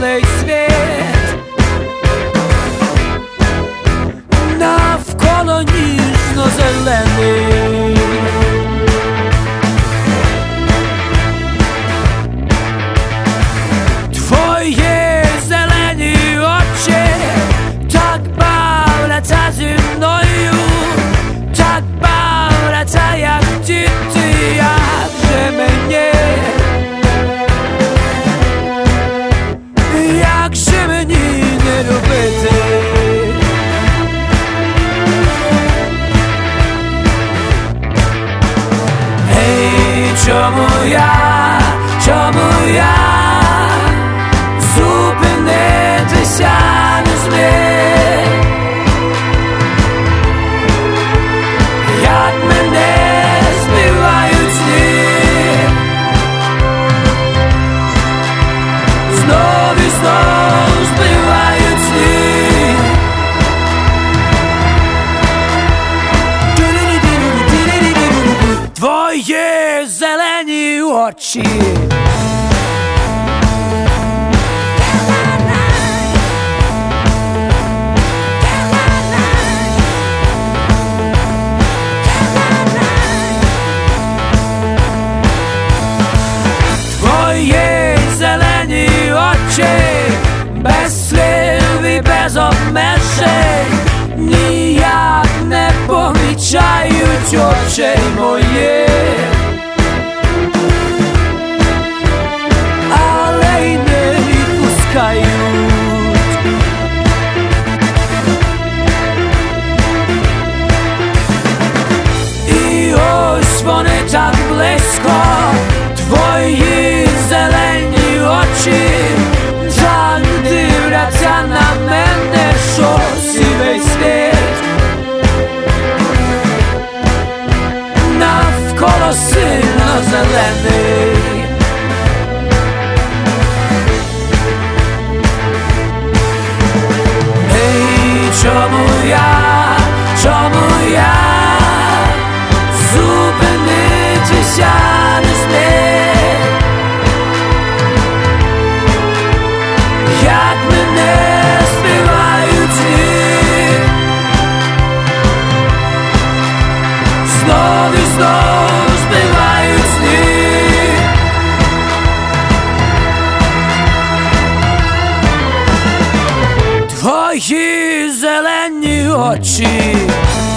сивий світ, навколо ніжно-зелений. Твої зелені очі так бавляться зі мною, так бавляться, як діти, як же мені, як же мені не любити. Гей, чому я зупинитися не зміг? Як мене збивають сни, знов і знов збивають сни. Твої зелені очі без слів і без обмежень ніяк не помічають очей моїх, але й не відпускають. І ось вони так близько, твої зелені очі так дивляться на мене, що сивий світ, навколо синьо-зелений. Ей, чому я зупинитися не зміг? Як мене збивають сни, знов і знов збивають сни. Твої зелені очі